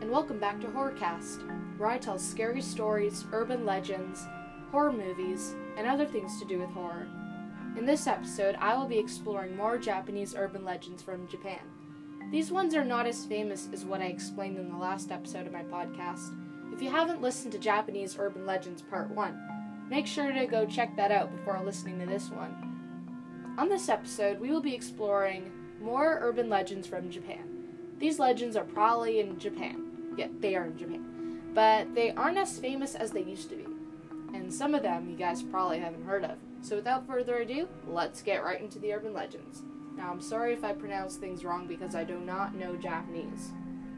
and welcome back to Horrorcast, where I tell scary stories, urban legends, horror movies, and other things to do with horror. In this episode, I will be exploring more Japanese urban legends from Japan. These ones are not as famous as what I explained in the last episode of my podcast. If you haven't listened to Japanese Urban Legends Part 1, make sure to go check that out before listening to this one. On this episode, we will be exploring more urban legends from Japan. These legends are probably in Japan. Yeah, they are in Japan. But they aren't as famous as they used to be. And some of them you guys probably haven't heard of. So without further ado, let's get right into the urban legends. Now, I'm sorry if I pronounce things wrong because I do not know Japanese.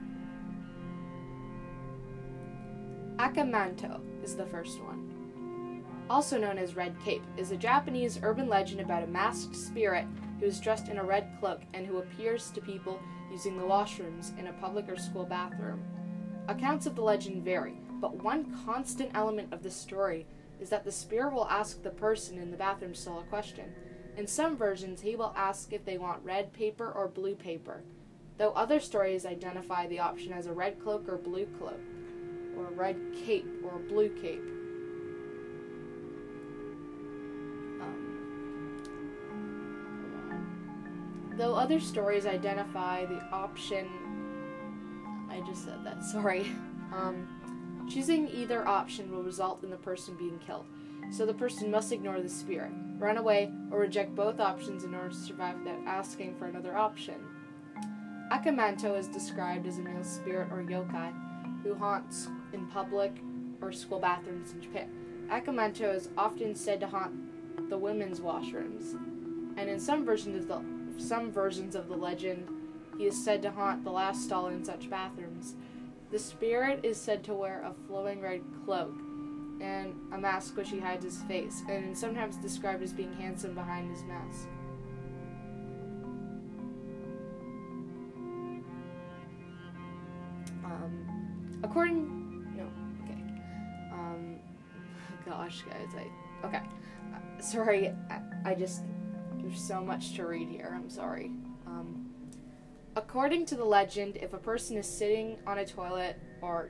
Akamanto is the first one. Also known as Red Cape, is a Japanese urban legend about a masked spirit who is dressed in a red cloak and who appears to people using the washrooms in a public or school bathroom. Accounts of the legend vary, but one constant element of the story is that the spirit will ask the person in the bathroom stall a question. In some versions, he will ask if they want red paper or blue paper, though other stories identify the option as a red cloak or blue cloak, or a red cape or a blue cape. Though other stories identify the option, I just said that, sorry. Choosing either option will result in the person being killed, so the person must ignore the spirit, run away, or reject both options in order to survive without asking for another option. Akamanto is described as a male spirit or yokai who haunts in public or school bathrooms in Japan. Akamanto is often said to haunt the women's washrooms, and in some versions of the legend, he is said to haunt the last stall in such bathrooms. The spirit is said to wear a flowing red cloak and a mask which he hides his face, and is sometimes described as being handsome behind his mask. Gosh, guys, sorry, there's so much to read here, I'm sorry. According to the legend, if a person is sitting on a toilet,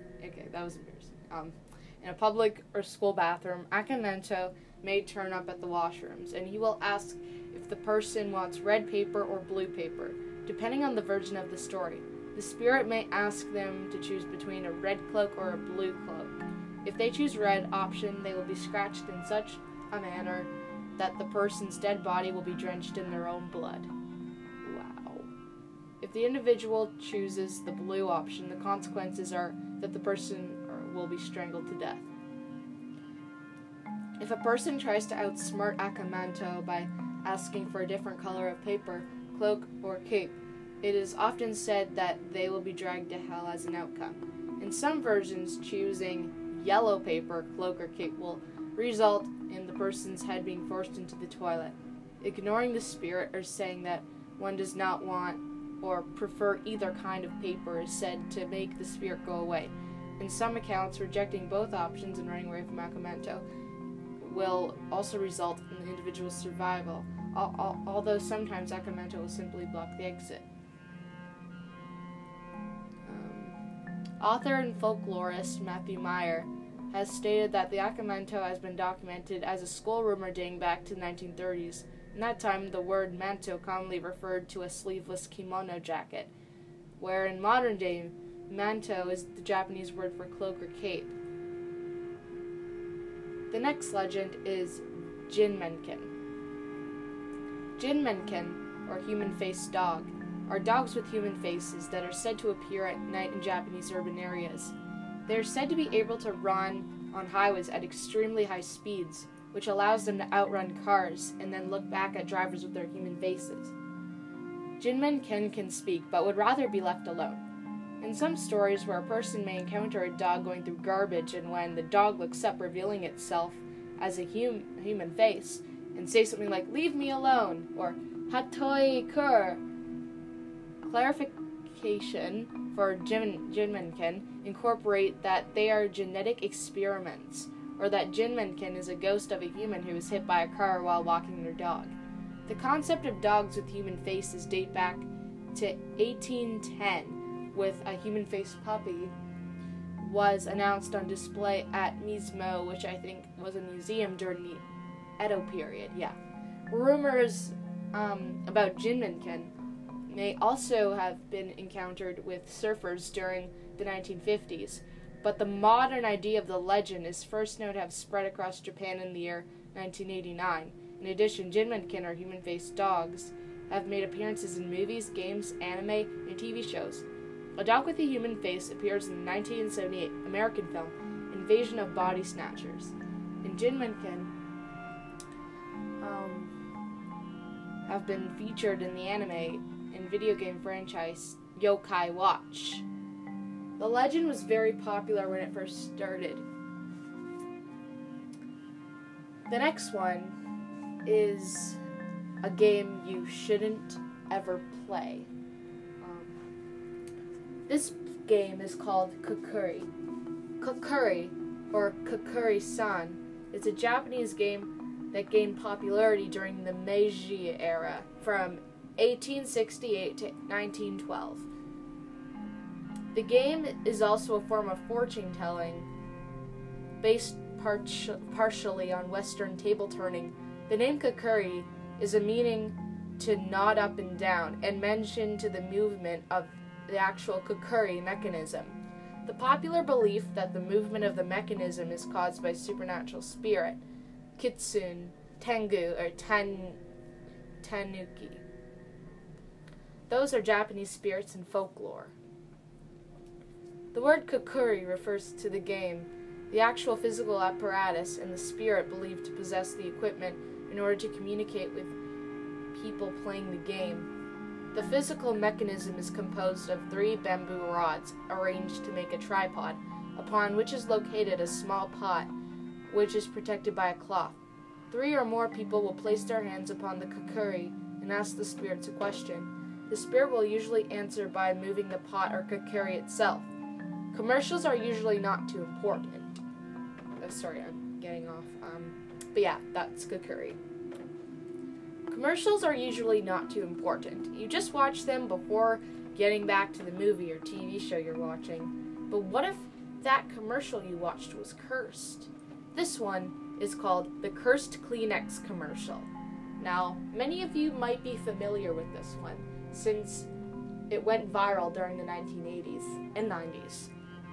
in a public or school bathroom, Akamanto may turn up at the washrooms, and he will ask if the person wants red paper or blue paper, depending on the version of the story. The spirit may ask them to choose between a red cloak or a blue cloak. If they choose red option, they will be scratched in such a manner that the person's dead body will be drenched in their own blood. Wow. If the individual chooses the blue option, the consequences are that the person will be strangled to death. If a person tries to outsmart Akamanto by asking for a different color of paper, cloak, or cape, it is often said that they will be dragged to hell as an outcome. In some versions, choosing yellow paper, cloak, or cape will result in the person's head being forced into the toilet. Ignoring the spirit or saying that one does not want or prefer either kind of paper is said to make the spirit go away. In some accounts, rejecting both options and running away from Akamanto will also result in the individual's survival, although sometimes Akamanto will simply block the exit. Author and folklorist Matthew Meyer has stated that the Akamanto has been documented as a school rumor dating back to the 1930s. In that time, the word manto commonly referred to a sleeveless kimono jacket, where in modern day, manto is the Japanese word for cloak or cape. The next legend is Jinmenken. Jinmenken, or human-faced dog, are dogs with human faces that are said to appear at night in Japanese urban areas. They are said to be able to run on highways at extremely high speeds, which allows them to outrun cars and then look back at drivers with their human faces. Jinmenken can speak, but would rather be left alone. In some stories where a person may encounter a dog going through garbage, and when the dog looks up, revealing itself as a human face, and say something like, "Leave me alone," or "Hatoi kur." Clarification for Jinmenken incorporate that they are genetic experiments, or that Jinmenken is a ghost of a human who was hit by a car while walking their dog. The concept of dogs with human faces date back to 1810 with a human-faced puppy was announced on display at Mizmo, which I think was a museum during the Edo period. Yeah. Rumors about Jinmenken may also have been encountered with surfers during the 1950s, but the modern idea of the legend is first known to have spread across Japan in the year 1989. In addition, Jinmenken, or human-faced dogs, have made appearances in movies, games, anime, and TV shows. A dog with a human face appears in the 1978 American film Invasion of Body Snatchers. And Jinmenken have been featured in the anime and video game franchise Yokai Watch. The legend was very popular when it first started. The next one is a game you shouldn't ever play. This game is called Kukuri. Kukuri, or Kukuri-san, is a Japanese game that gained popularity during the Meiji era from 1868 to 1912. The game is also a form of fortune-telling based partially on Western table turning. The name Kukuri is a meaning to nod up and down and mention to the movement of the actual Kukuri mechanism. The popular belief that the movement of the mechanism is caused by supernatural spirit, Kitsune, Tengu, or Tanuki. Those are Japanese spirits in folklore. The word Kukuri refers to the game, the actual physical apparatus, and the spirit believed to possess the equipment in order to communicate with people playing the game. The physical mechanism is composed of 3 bamboo rods arranged to make a tripod, upon which is located a small pot, which is protected by a cloth. 3 or more people will place their hands upon the Kukuri and ask the spirits a question. The spirit will usually answer by moving the pot or Kukuri itself. Commercials are usually not too important. Oh, sorry, I'm getting off. But yeah, that's Kukuri. Commercials are usually not too important. You just watch them before getting back to the movie or TV show you're watching. But what if that commercial you watched was cursed? This one is called the Cursed Kleenex commercial. Now, many of you might be familiar with this one, since it went viral during the 1980s and 90s.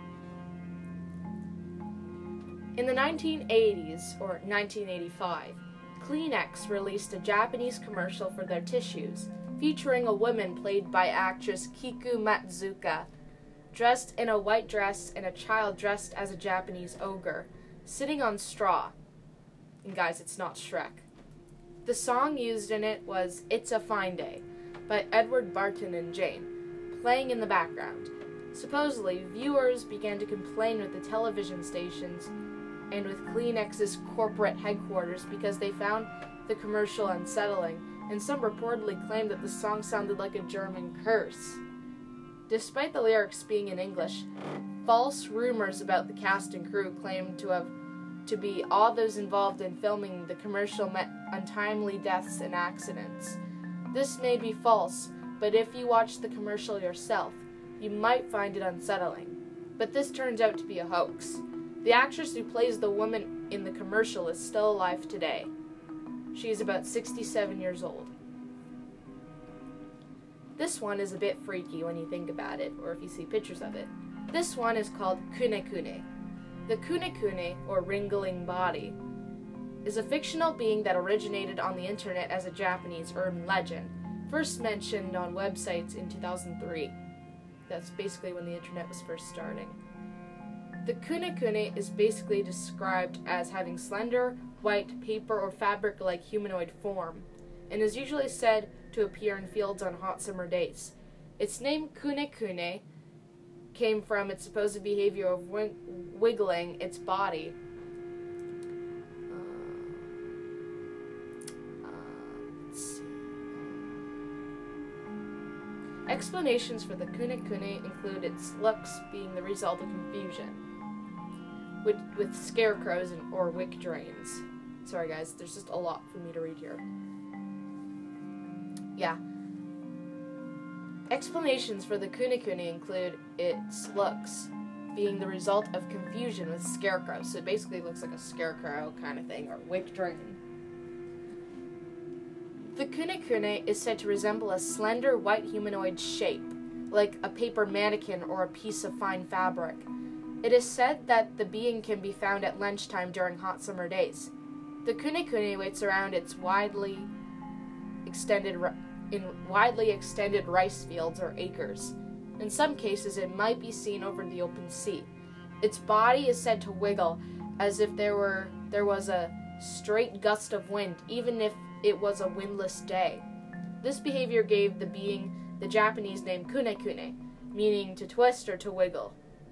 In the 1980s, or 1985, Kleenex released a Japanese commercial for their tissues, featuring a woman played by actress Kiku Matsuka, dressed in a white dress and a child dressed as a Japanese ogre, sitting on straw. And guys, it's not Shrek. The song used in it was It's a Fine Day by Edward Barton and Jane, playing in the background. Supposedly, viewers began to complain with the television stations and with Kleenex's corporate headquarters because they found the commercial unsettling, and some reportedly claimed that the song sounded like a German curse. Despite the lyrics being in English, false rumors about the cast and crew claimed to be all those involved in filming the commercial met untimely deaths and accidents. This may be false, but if you watch the commercial yourself, you might find it unsettling. But this turns out to be a hoax. The actress who plays the woman in the commercial is still alive today. She is about 67 years old. This one is a bit freaky when you think about it, or if you see pictures of it. This one is called Kune-Kune. The Kune-Kune, or Ringling Body, is a fictional being that originated on the internet as a Japanese urban legend, first mentioned on websites in 2003. That's basically when the internet was first starting. The Kune-Kune is basically described as having slender, white, paper or fabric-like humanoid form, and is usually said to appear in fields on hot summer days. Its name Kune-Kune came from its supposed behavior of wiggling its body. Let's see. Explanations for the Kune-Kune include its looks being the result of confusion with scarecrows or wick drains. Sorry guys, there's just a lot for me to read here. Yeah. Explanations for the Kune-Kune include its looks being the result of confusion with scarecrow. So it basically looks like a scarecrow kind of thing, or wicked dragon. The Kunekune is said to resemble a slender white humanoid shape, like a paper mannequin or a piece of fine fabric. It is said that the being can be found at lunchtime during hot summer days. The Kunekune waits around its widely extended rice fields or acres. In some cases, it might be seen over the open sea. Its body is said to wiggle as if there was a straight gust of wind, even if it was a windless day. This behavior gave the being the Japanese name Kunekune, meaning to twist or to wiggle.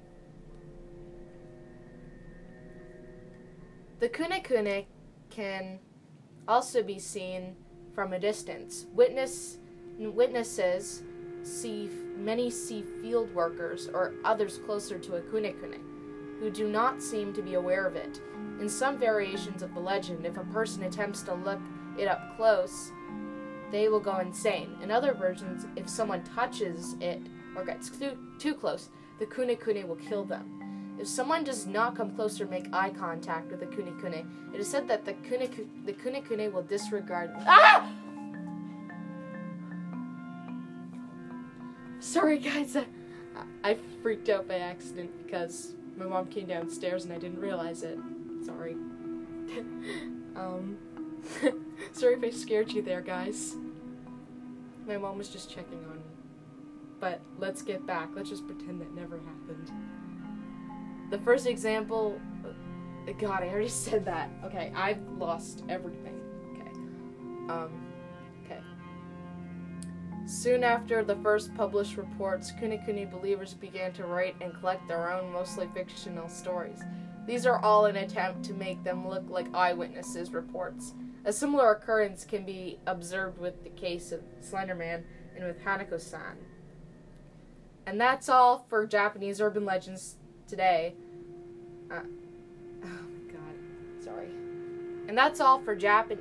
The Kunekune can also be seen from a distance. Witnesses see field workers or others closer to a Kunekune, who do not seem to be aware of it. In some variations of the legend, if a person attempts to look it up close, they will go insane. In other versions, if someone touches it or gets too close, the Kunekune will kill them. If someone does not come close or make eye contact with the Kunekune, it is said that the Kunekune will disregard... Ah! Sorry, guys. I freaked out by accident because my mom came downstairs and I didn't realize it. Sorry. Sorry if I scared you there, guys. My mom was just checking on me. But let's get back. Let's just pretend that never happened. The first example... God, I already said that. Okay, I've lost everything. Okay. Soon after the first published reports, Kunekune believers began to write and collect their own, mostly fictional stories. These are all an attempt to make them look like eyewitnesses' reports. A similar occurrence can be observed with the case of Slenderman and with Hanako-san. And that's all for Japanese urban legends today. Oh my god, sorry. And that's all for Okay.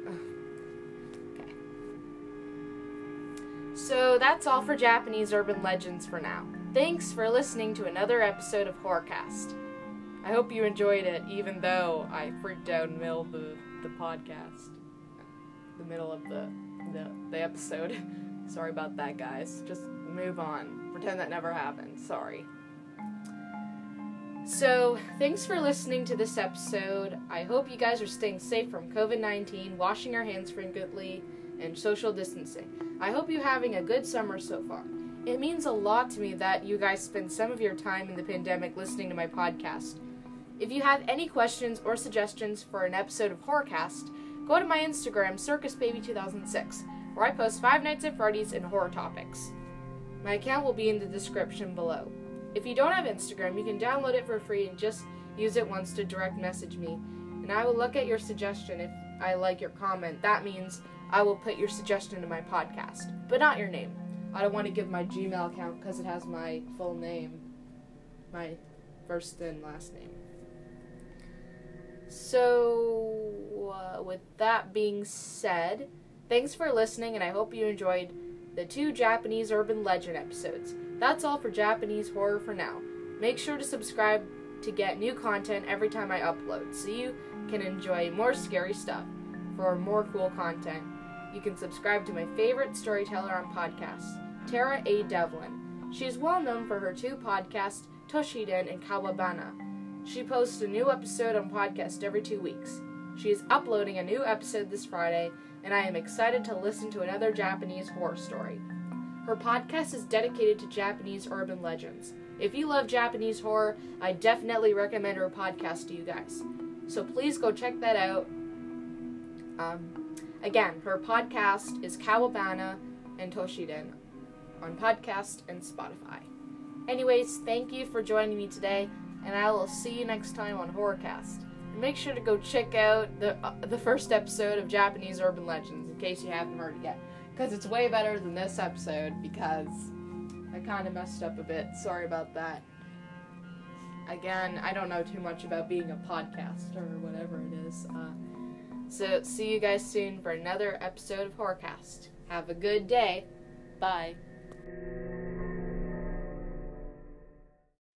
So that's all for Japanese urban legends for now. Thanks for listening to another episode of Horrorcast. I hope you enjoyed it, even though I freaked out in the middle of the podcast. The middle of the episode. Sorry about that, guys. Just move on. Pretend that never happened. Sorry. So, thanks for listening to this episode. I hope you guys are staying safe from COVID-19, washing your hands frequently, and social distancing. I hope you're having a good summer so far. It means a lot to me that you guys spend some of your time in the pandemic listening to my podcast. If you have any questions or suggestions for an episode of Horrorcast, go to my Instagram, CircusBaby2006, where I post 5 Nights at Freddy's and horror topics. My account will be in the description below. If you don't have Instagram, you can download it for free and just use it once to direct message me, and I will look at your suggestion if I like your comment. That means I will put your suggestion in my podcast, but not your name. I don't want to give my Gmail account because it has my full name, my first and last name. So, with that being said, thanks for listening, and I hope you enjoyed the 2 Japanese urban legend episodes. That's all for Japanese horror for now. Make sure to subscribe to get new content every time I upload, so you can enjoy more scary stuff. For more cool content, you can subscribe to my favorite storyteller on podcasts, Tara A. Devlin. She is well known for her 2 podcasts, Toshiden and Kawabana. She posts a new episode on podcast every 2 weeks. She is uploading a new episode this Friday, and I am excited to listen to another Japanese horror story. Her podcast is dedicated to Japanese urban legends. If you love Japanese horror, I definitely recommend her podcast to you guys. So please go check that out. Again, her podcast is Kawabana and Toshiden on podcast and Spotify. Anyways, thank you for joining me today, and I will see you next time on Horrorcast. And make sure to go check out the first episode of Japanese urban legends in case you haven't heard it yet, because it's way better than this episode because I kind of messed up a bit. Sorry about that. Again, I don't know too much about being a podcaster or whatever it is. So see you guys soon for another episode of Horrorcast. Have a good day. Bye.